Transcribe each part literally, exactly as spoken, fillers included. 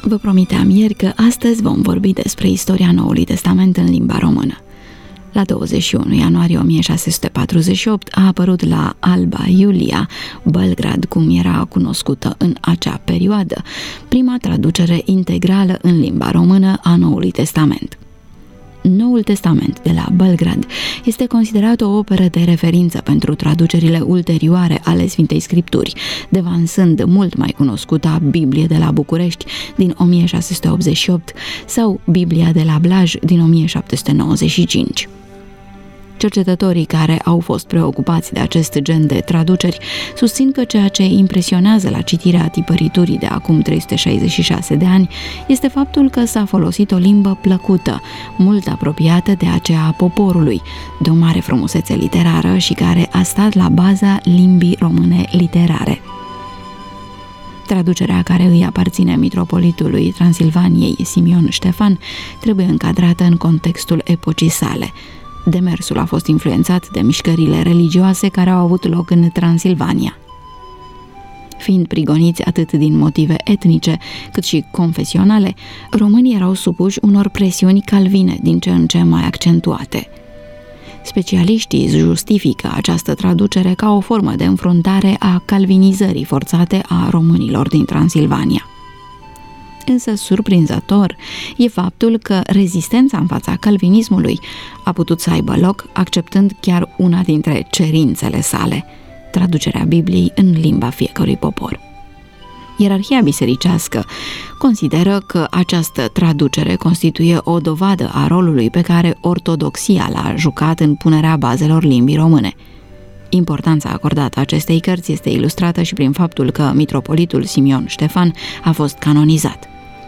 Vă promiteam ieri că astăzi vom vorbi despre istoria Noului Testament în limba română. La douăzeci și unu ianuarie o mie șase sute patruzeci și opt a apărut la Alba Iulia, Belgrad, cum era cunoscută în acea perioadă, prima traducere integrală în limba română a Noului Testament. Noul Testament de la Belgrad este considerat o operă de referință pentru traducerile ulterioare ale Sfintei Scripturi, devansând mult mai cunoscuta Biblie de la București din o mie șase sute optzeci și opt sau Biblia de la Blaj din o mie șapte sute nouăzeci și cinci. Cercetătorii care au fost preocupați de acest gen de traduceri susțin că ceea ce impresionează la citirea tipăriturii de acum trei sute șaizeci și șase de ani este faptul că s-a folosit o limbă plăcută, mult apropiată de aceea a poporului, de o mare frumusețe literară și care a stat la baza limbii române literare. Traducerea care îi aparține mitropolitului Transilvaniei Simion Ștefan trebuie încadrată în contextul epocii sale. Demersul a fost influențat de mișcările religioase care au avut loc în Transilvania. Fiind prigoniți atât din motive etnice cât și confesionale, românii erau supuși unor presiuni calvine din ce în ce mai accentuate. Specialiștii justifică această traducere ca o formă de înfruntare a calvinizării forțate a românilor din Transilvania. Însă surprinzător e faptul că rezistența în fața calvinismului a putut să aibă loc acceptând chiar una dintre cerințele sale, traducerea Bibliei în limba fiecărui popor. Ierarhia bisericească consideră că această traducere constituie o dovadă a rolului pe care ortodoxia l-a jucat în punerea bazelor limbii române. Importanța acordată acestei cărți este ilustrată și prin faptul că mitropolitul Simion Ștefan a fost canonizat.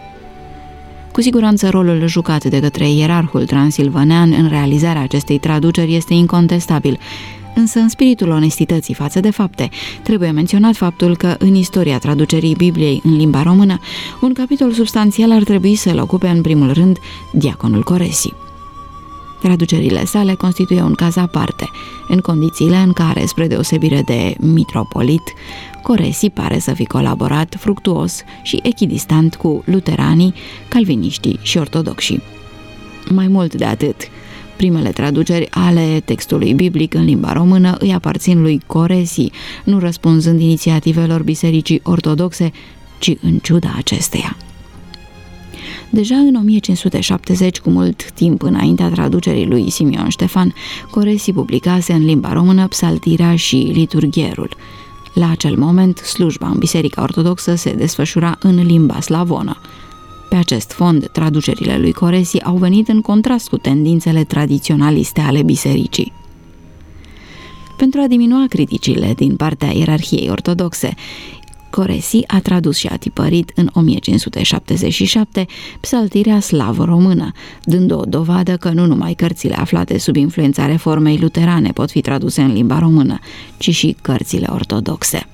Cu siguranță rolul jucat de către ierarhul transilvanean în realizarea acestei traduceri este incontestabil, însă în spiritul onestității față de fapte, trebuie menționat faptul că în istoria traducerii Bibliei în limba română, un capitol substanțial ar trebui să-l ocupe în primul rând diaconul Coresi. Traducerile sale constituie un caz aparte, în condițiile în care, spre deosebire de mitropolit, Coresi pare să fi colaborat fructuos și echidistant cu luteranii, calviniștii și ortodoxii. Mai mult de atât, primele traduceri ale textului biblic în limba română îi aparțin lui Coresi, nu răspunzând inițiativelor bisericii ortodoxe, ci în ciuda acesteia. Deja în o mie cinci sute șaptezeci, cu mult timp înaintea traducerii lui Simion Ștefan, Coresi publicase în limba română psaltirea și liturghierul. La acel moment, slujba în Biserica Ortodoxă se desfășura în limba slavonă. Pe acest fond, traducerile lui Coresi au venit în contrast cu tendințele tradiționaliste ale bisericii. Pentru a diminua criticile din partea ierarhiei ortodoxe, Coresi a tradus și a tipărit în o mie cinci sute șaptezeci și șapte psaltirea slavo-română, dând o dovadă că nu numai cărțile aflate sub influența reformei luterane pot fi traduse în limba română, ci și cărțile ortodoxe.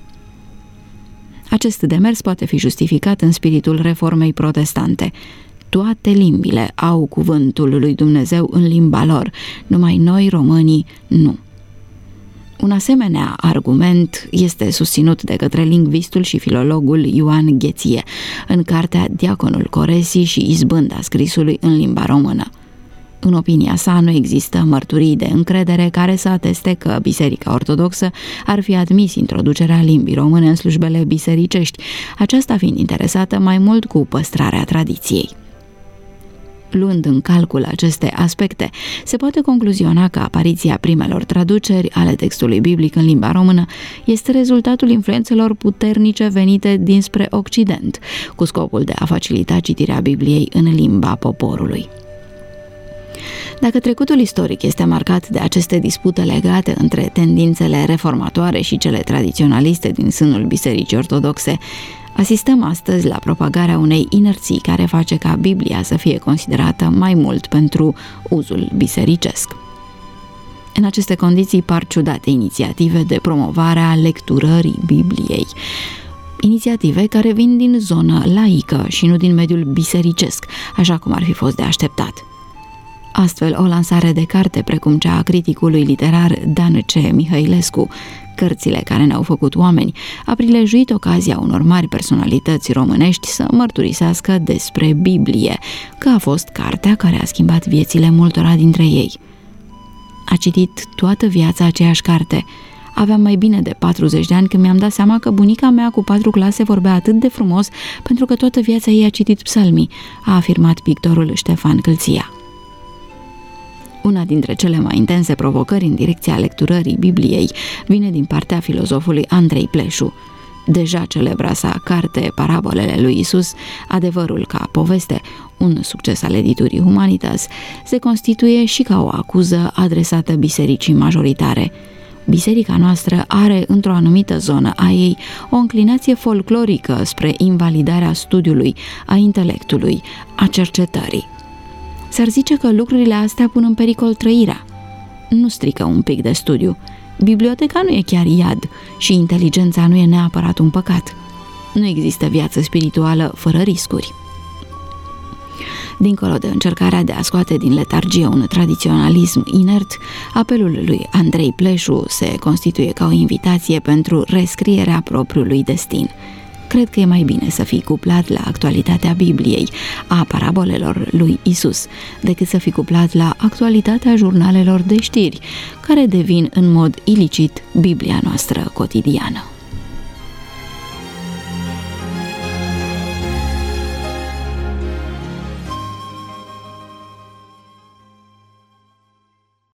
Acest demers poate fi justificat în spiritul reformei protestante. Toate limbile au cuvântul lui Dumnezeu în limba lor, numai noi, românii, nu. Un asemenea argument este susținut de către lingvistul și filologul Ioan Gheție în cartea Diaconul Coresi și izbânda scrisului în limba română. În opinia sa, nu există mărturii de încredere care să ateste că Biserica Ortodoxă ar fi admis introducerea limbii române în slujbele bisericești, aceasta fiind interesată mai mult cu păstrarea tradiției. Luând în calcul aceste aspecte, se poate concluziona că apariția primelor traduceri ale textului biblic în limba română este rezultatul influențelor puternice venite dinspre Occident, cu scopul de a facilita citirea Bibliei în limba poporului. Dacă trecutul istoric este marcat de aceste dispute legate între tendințele reformatoare și cele tradiționaliste din sânul Bisericii Ortodoxe, asistăm astăzi la propagarea unei inerții care face ca Biblia să fie considerată mai mult pentru uzul bisericesc. În aceste condiții par ciudate inițiative de promovare a lecturării Bibliei, inițiative care vin din zona laică și nu din mediul bisericesc, așa cum ar fi fost de așteptat. Astfel, o lansare de carte precum cea a criticului literar Dan C. Mihailescu, Cărțile care ne-au făcut oameni, a prilejuit ocazia unor mari personalități românești să mărturisească despre Biblie, că a fost cartea care a schimbat viețile multora dintre ei. A citit toată viața aceeași carte. Aveam mai bine de patruzeci de ani când mi-am dat seama că bunica mea cu patru clase vorbea atât de frumos pentru că toată viața ei a citit psalmii, a afirmat pictorul Ștefan Câlția. Una dintre cele mai intense provocări în direcția lecturării Bibliei vine din partea filozofului Andrei Pleșu. Deja celebra sa carte Parabolele lui Isus, adevărul ca poveste, un succes al editurii Humanitas, se constituie și ca o acuză adresată bisericii majoritare. Biserica noastră are într-o anumită zonă a ei o înclinație folclorică spre invalidarea studiului, a intelectului, a cercetării. S-ar zice că lucrurile astea pun în pericol trăirea. Nu strică un pic de studiu. Biblioteca nu e chiar iad și inteligența nu e neapărat un păcat. Nu există viață spirituală fără riscuri. Dincolo de încercarea de a scoate din letargie un tradiționalism inert, apelul lui Andrei Pleșu se constituie ca o invitație pentru rescrierea propriului destin. Cred că e mai bine să fii cuplat la actualitatea Bibliei, a parabolelor lui Isus, decât să fii cuplat la actualitatea jurnalelor de știri, care devin în mod ilicit Biblia noastră cotidiană.